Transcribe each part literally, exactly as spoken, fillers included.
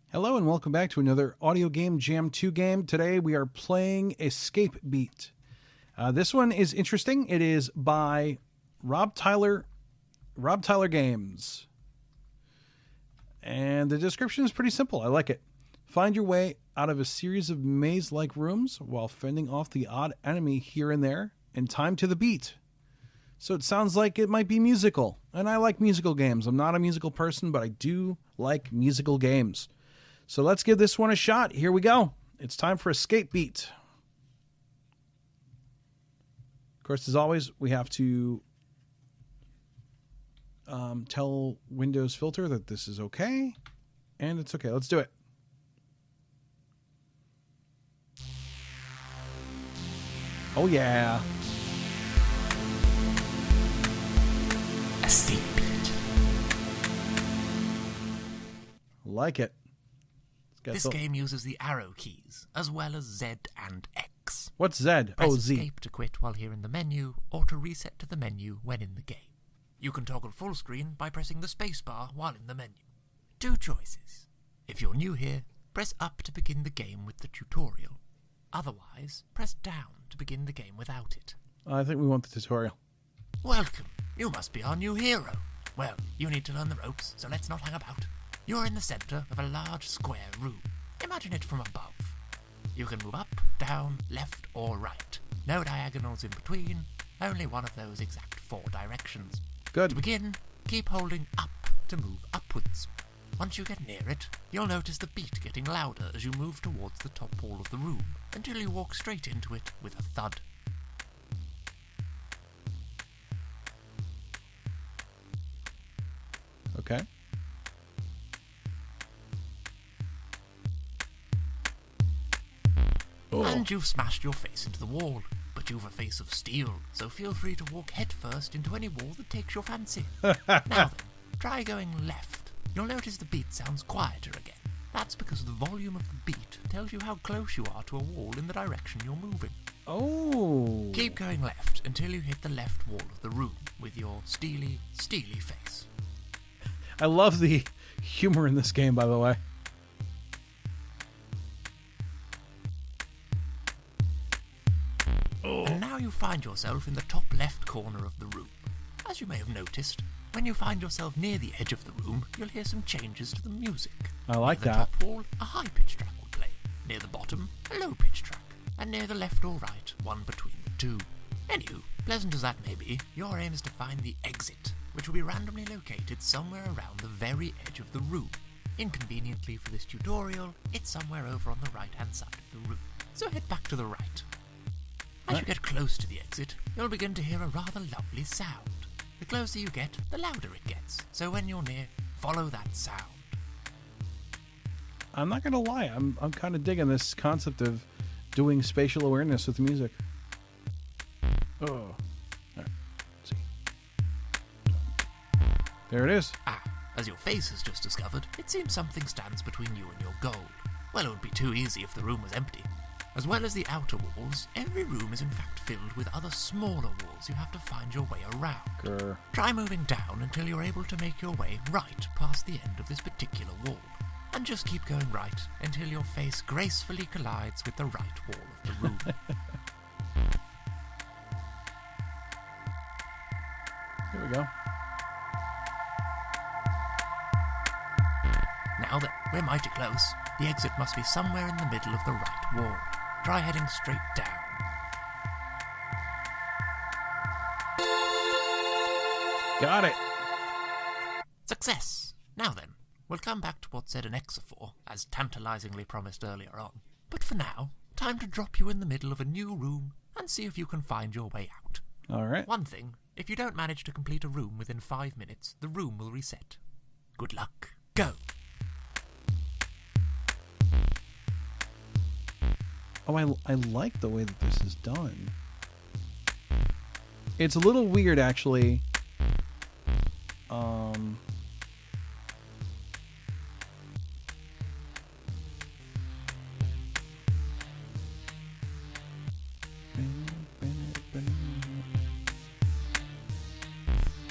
Hello and welcome back to another Audio Game Jam two game. Today we are playing Escape Beat. Uh, this one is interesting. It is by Rob Tyler, Rob Tyler Games. And the description is pretty simple. I like it. Find your way out of a series of maze-like rooms while fending off the odd enemy here and there in time to the beat. So it sounds like it might be musical. And I like musical games. I'm not a musical person, but I do like musical games. So let's give this one a shot. Here we go. It's time for Escape Beat. Of course, as always, we have to um, tell Windows Filter that this is okay. And it's okay. Let's do it. Oh, yeah. Escape Beat. Like it. This the... game uses the arrow keys, as well as Z and X. What's Z? Press oh, Z. Escape to quit while here in the menu, or to reset to the menu when in the game. You can toggle full screen by pressing the spacebar while in the menu. Two choices. If you're new here, press up to begin the game with the tutorial. Otherwise, press down to begin the game without it. I think we want the tutorial. Welcome. You must be our new hero. Well, you need to learn the ropes, so let's not hang about. You're in the centre of a large square room. Imagine it from above. You can move up, down, left or right. No diagonals in between, only one of those exact four directions. Good. To begin, keep holding up to move upwards. Once you get near it, you'll notice the beat getting louder as you move towards the top wall of the room, until you walk straight into it with a thud. Okay. And you've smashed your face into the wall, but you've a face of steel, so feel free to walk headfirst into any wall that takes your fancy. Now then, try going left. You'll notice the beat sounds quieter again. That's because the volume of the beat tells you how close you are to a wall in the direction you're moving. Oh. Keep going left until you hit the left wall of the room with your steely, steely face. I love the humor in this game, by the way. And now you find yourself in the top left corner of the room. As you may have noticed, when you find yourself near the edge of the room, you'll hear some changes to the music. I like near the that. top wall, a high-pitched track will play. Near the bottom, a low-pitched track. And near the left or right, one between the two. Anywho, pleasant as that may be, your aim is to find the exit, which will be randomly located somewhere around the very edge of the room. Inconveniently for this tutorial, it's somewhere over on the right-hand side of the room. So head back to the right. As you get close to the exit, you'll begin to hear a rather lovely sound. The closer you get, the louder it gets. So when you're near, follow that sound. I'm not gonna lie, I'm I'm kind of digging this concept of doing spatial awareness with music. Oh, all right. Let's see. There it is. Ah, as your face has just discovered, it seems something stands between you and your goal. Well, it would be too easy if the room was empty. As well as the outer walls, every room is in fact filled with other smaller walls you have to find your way around. Grr. Try moving down until you're able to make your way right past the end of this particular wall. And just keep going right until your face gracefully collides with the right wall of the room. Here we go. Now then, we're mighty close. The exit must be somewhere in the middle of the right wall. Try heading straight down. Got it. Success! Now then, we'll come back to what Z and X are for, as tantalizingly promised earlier on. But for now, time to drop you in the middle of a new room and see if you can find your way out. All right. One thing, if you don't manage to complete a room within five minutes, the room will reset. Good luck. Go! Oh, I, I like the way that this is done. It's a little weird, actually. Um...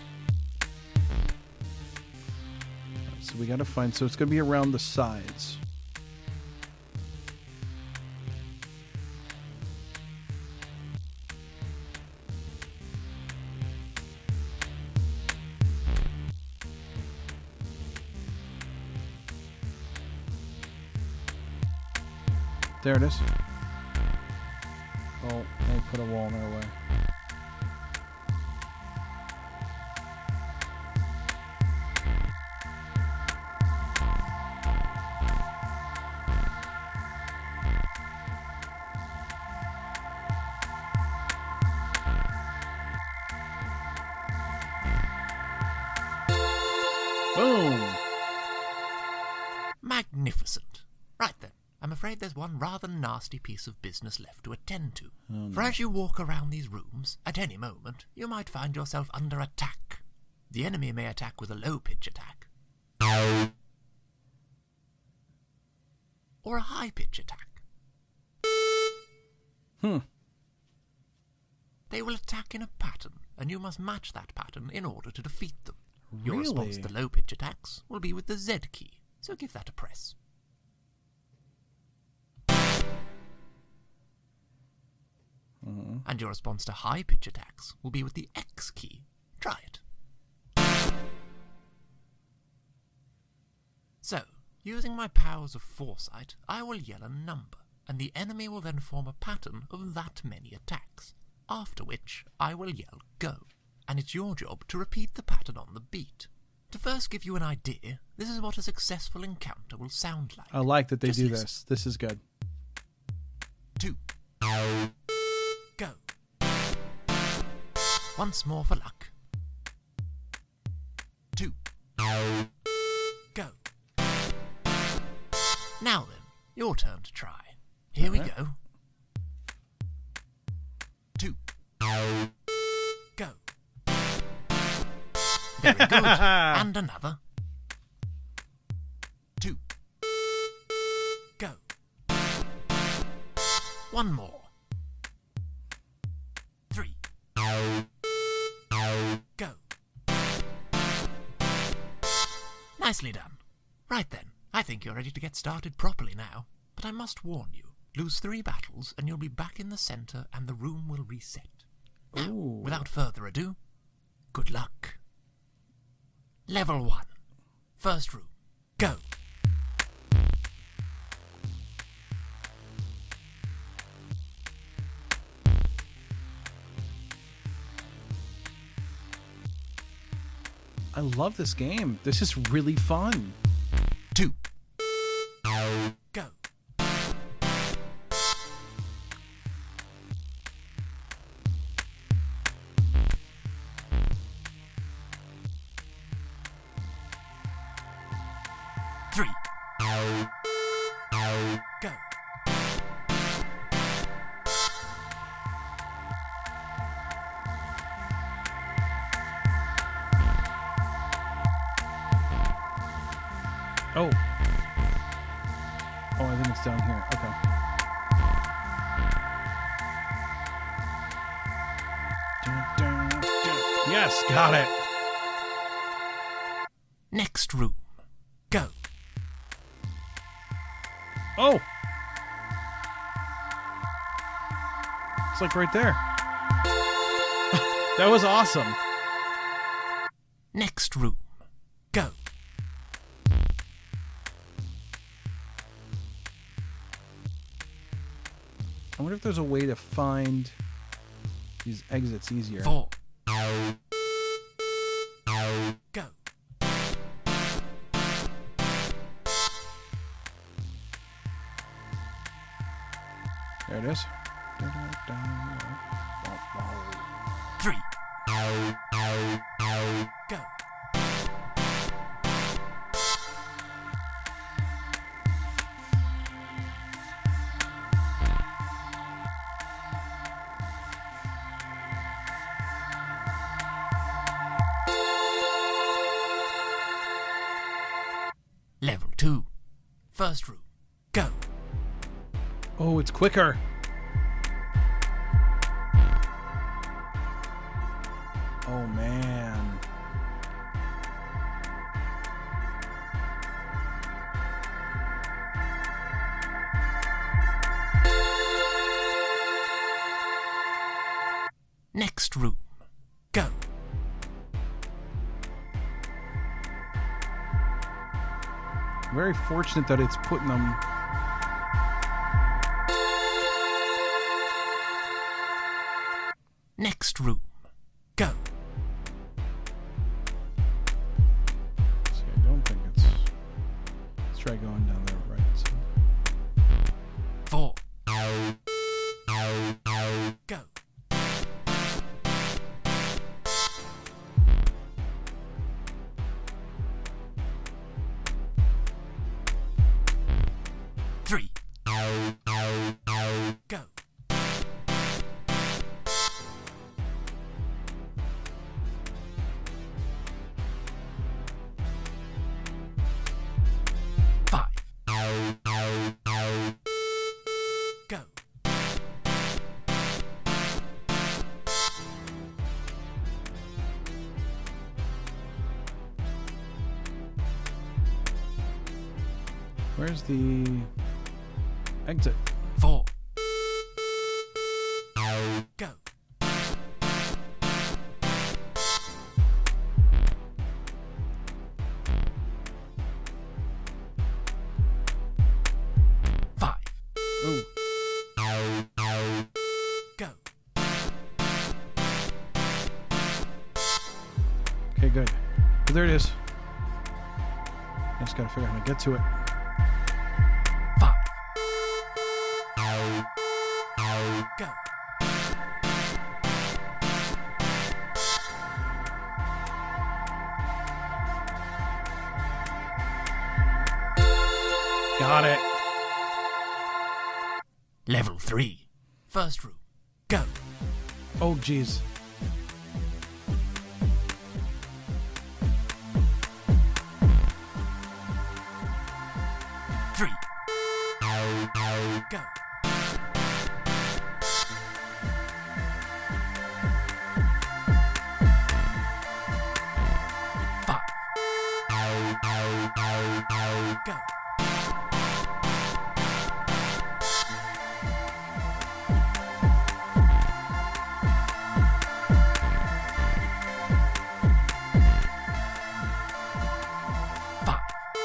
So we gotta find, so it's gonna be around the sides. There it is. Oh, they put a wall in their way. Boom! Magnificent. Right then, I'm afraid there's one rather nasty piece of business left to attend to. Oh, no. For as you walk around these rooms, at any moment, you might find yourself under attack. The enemy may attack with a low-pitch attack, or a high-pitch attack. Hmm. They will attack in a pattern, and you must match that pattern in order to defeat them. Your Really? response to low-pitch attacks will be with the Z key, so give that a press. Uh-huh. And your response to high-pitch attacks will be with the X key. Try it. So, using my powers of foresight, I will yell a number, and the enemy will then form a pattern of that many attacks, after which I will yell go, and it's your job to repeat the pattern on the beat. To first give you an idea, this is what a successful encounter will sound like. I like that they Just do listen. this. This is good. Two. Go. Once more for luck. Two. Go. Now then, your turn to try. Here we Alright. go. Two. Go. Very good. And another. Two. Go. One more. Three. Go. Nicely done. Right then, I think you're ready to get started properly now. But I must warn you, lose three battles and you'll be back in the centre and the room will reset. Now, Ooh. without further ado, good luck. Level one. First room. Go. I love this game. This is really fun. Two. Go. Three. Go. Oh. Oh, I think it's down here. Okay. Dun, dun, dun. Yes, got it. Next room. Go. Oh. It's like right there. That was awesome. Next room. Go. I wonder if there's a way to find these exits easier. Four. Go. There it is. Three. Go. Level two. First room. Go. Oh, it's quicker. Oh, man. Next room. Go. Very fortunate that it's putting them Next room. Go. See, I don't think it's... Let's try going down there, right? So... Four. Go. Three. Go. Five. Go. Where's the exit? Four. Go. Five. Ooh. Go. Okay, good. Oh, there it is. Just gotta figure out how to get to it. Five. Go. Got it. Level three. First room. Go. Oh, jeez. Three. Go. Five. Go. Five.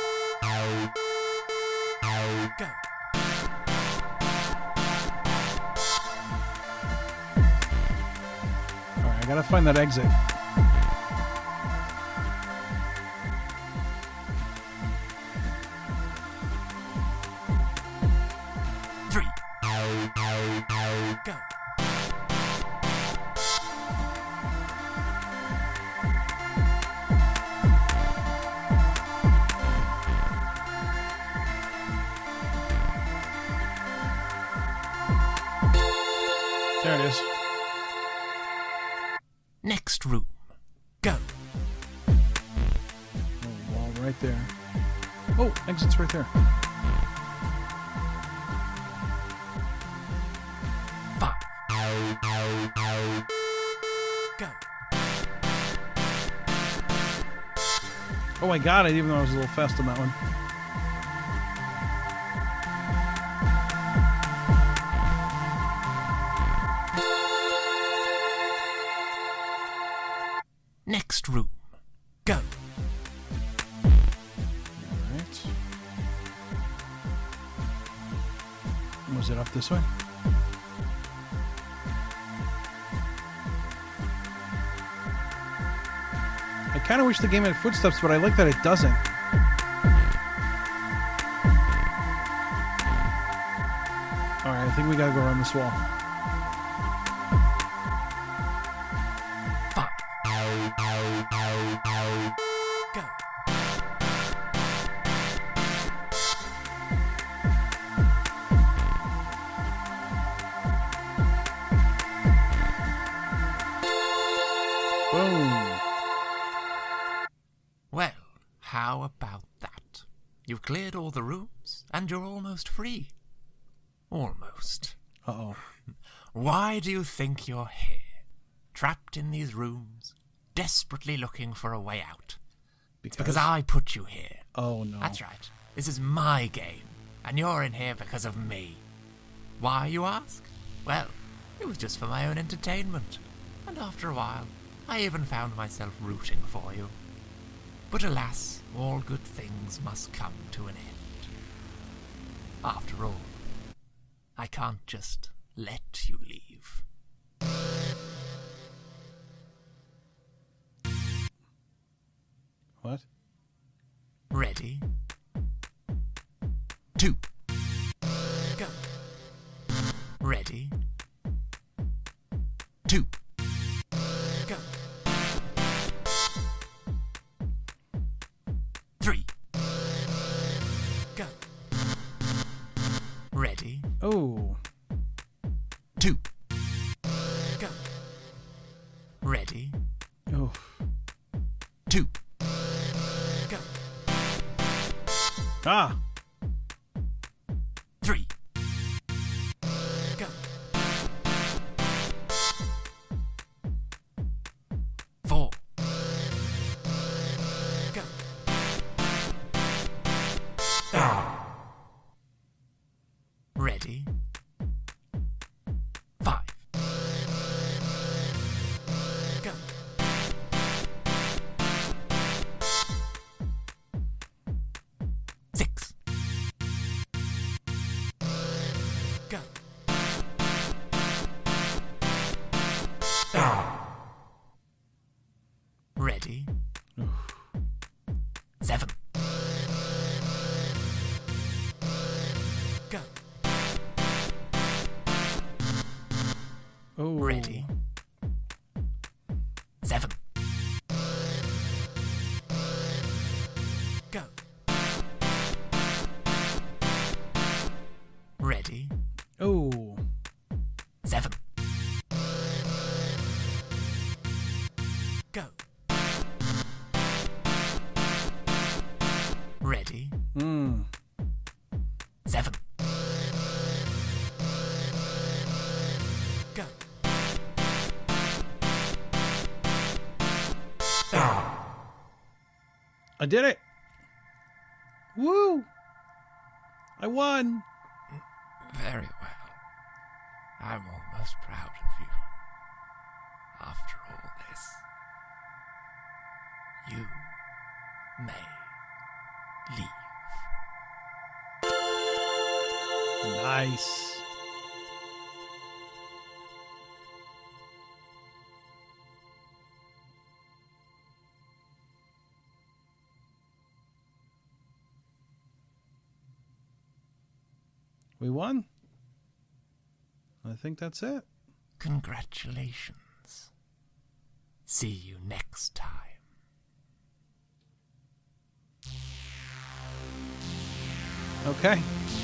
Go. Alright, I gotta find that exit. Three. Go. There it is. Next room. Go. Oh, wall right there. Oh, exit's right there. Five. Go. Oh, I got it, even though I was a little fast on that one. Next room. Go. Alright. Was it up this way? I kind of wish the game had footsteps, but I like that it doesn't. Alright, I think we gotta go around this wall. Five. Go. Boom. Well, how about that? You've cleared all the rooms, and you're almost free. Almost. Uh-oh. Why do you think you're here? Trapped in these rooms, desperately looking for a way out. Because? Because I put you here. Oh, no. That's right. This is my game, and you're in here because of me. Why, you ask? Well, it was just for my own entertainment. And after a while, I even found myself rooting for you. But alas, all good things must come to an end. After all, I can't just let you leave. What? Ready? Two. Go. Ready? Two. Go. Three. Go. Ready? Oh. Two. Go. Ready? Oh. Two. Go. Ah. Three. Go. Four. Go. Ready? Five. Go. Six. Go. Ready? Seven. Go. Oh. Ready? Seven. Go. Ready? Oh. Seven. Go. Ready? Mm. Seven. Go. I did it. Woo. I won. Very well. I'm almost proud of you. After all this, you may leave. Nice. We won. I think that's it. Congratulations. See you next time. Okay.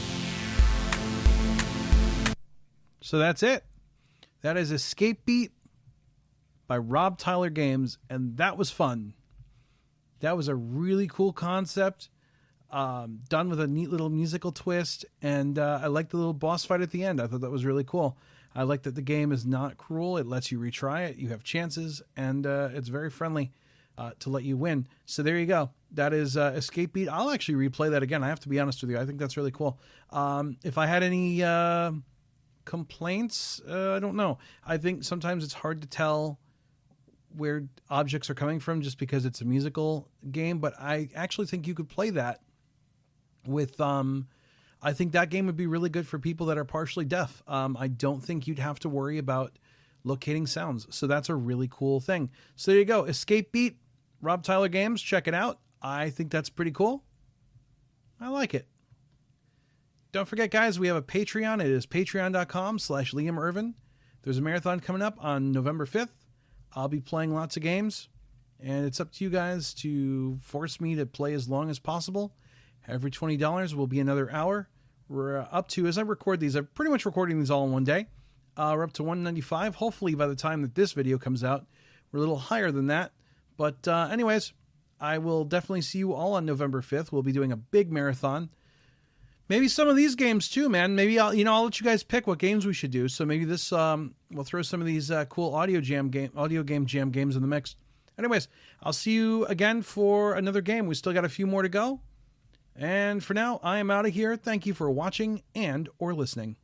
So that's it. That is Escape Beat by Rob Tyler Games, and that was fun. That was a really cool concept, um, done with a neat little musical twist, and uh, I liked the little boss fight at the end. I thought that was really cool. I like that the game is not cruel. It lets you retry it. You have chances, and uh, it's very friendly uh, to let you win. So there you go. That is uh, Escape Beat. I'll actually replay that again. I have to be honest with you. I think that's really cool. Um, if I had any uh, complaints, uh, I don't know. I think sometimes it's hard to tell where objects are coming from just because it's a musical game, but I actually think you could play that with... Um, I think that game would be really good for people that are partially deaf. Um, I don't think you'd have to worry about locating sounds. So that's a really cool thing. So there you go. Escape Beat, Rob Tyler Games. Check it out. I think that's pretty cool. I like it. Don't forget, guys, we have a Patreon. It is patreon.com slash Liam Irvin. There's a marathon coming up on November fifth. I'll be playing lots of games, and it's up to you guys to force me to play as long as possible. Every twenty dollars will be another hour. We're up to, as I record these, I'm pretty much recording these all in one day. Uh, we're up to one ninety-five. Hopefully by the time that this video comes out, we're a little higher than that. But uh, anyways, I will definitely see you all on November fifth. We'll be doing a big marathon. Maybe some of these games too, man. Maybe I'll, you know, I'll let you guys pick what games we should do. So maybe this, um, we'll throw some of these uh, cool audio jam game, audio game jam games in the mix. Anyways, I'll see you again for another game. We still got a few more to go. And for now, I am out of here. Thank you for watching and or listening.